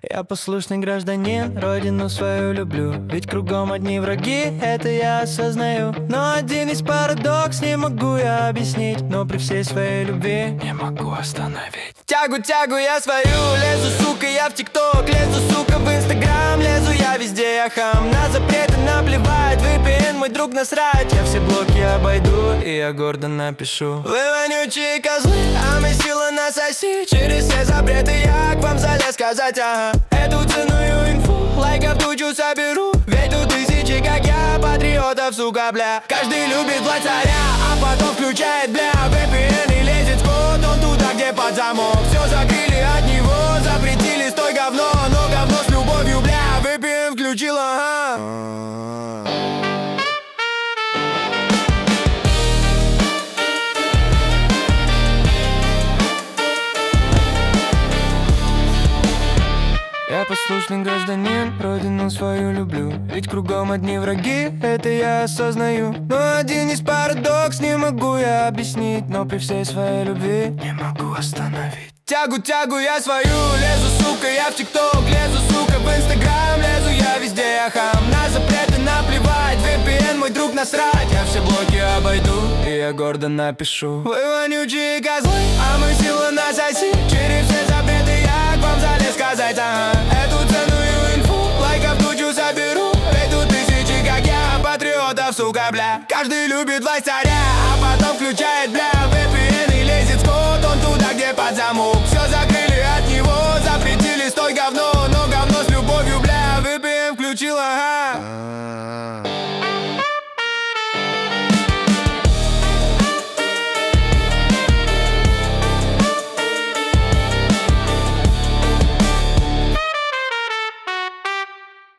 Я послушный гражданин, родину свою люблю. Ведь кругом одни враги, это я осознаю. Но один есть парадокс, не могу я объяснить. Но при всей своей любви не могу остановить. Тягу я свою, лезу, сука, я в ТикТок. Лезу, сука, в Инстаграм, лезу я везде, я хам. На запреты наплевать, VPN мой друг, насрать. Я все блоки обойду, и я гордо напишу: вы вонючие козлы, а мы сила насоси. Через все запреты я к вам залез сказать, ага. Эту ценную инфу лайков тучу соберу. Ведь тут тысячи, как я, патриотов, сука, бля. Каждый любит власть царя, а потом включает, бля, VPN и лезет в код. Он туда, где под замок. Все закрыли от него, запретили, стой, говно. Но говно с любовью, бля, VPN включил, ага. Я послушный гражданин, родину свою люблю. Ведь кругом одни враги, это я осознаю. Но один есть парадокс, не могу я объяснить. Но при всей своей любви не могу остановить. Тягу я свою, лезу, сука, я в ТикТок. Лезу, сука, в Инстаграм, лезу я везде, я хам. На запреты наплевать, VPN мой друг, насрать. Я все блоки обойду, и я гордо напишу: вы вонючие козлы, а мы сила насоси. Через все запреты я к вам залез сказать, ага. Эту ценную инфу лайков тучу соберу. Ведь тут тысячи, как я, патриотов, сука, бля. Каждый любит власть царя, а потом включает,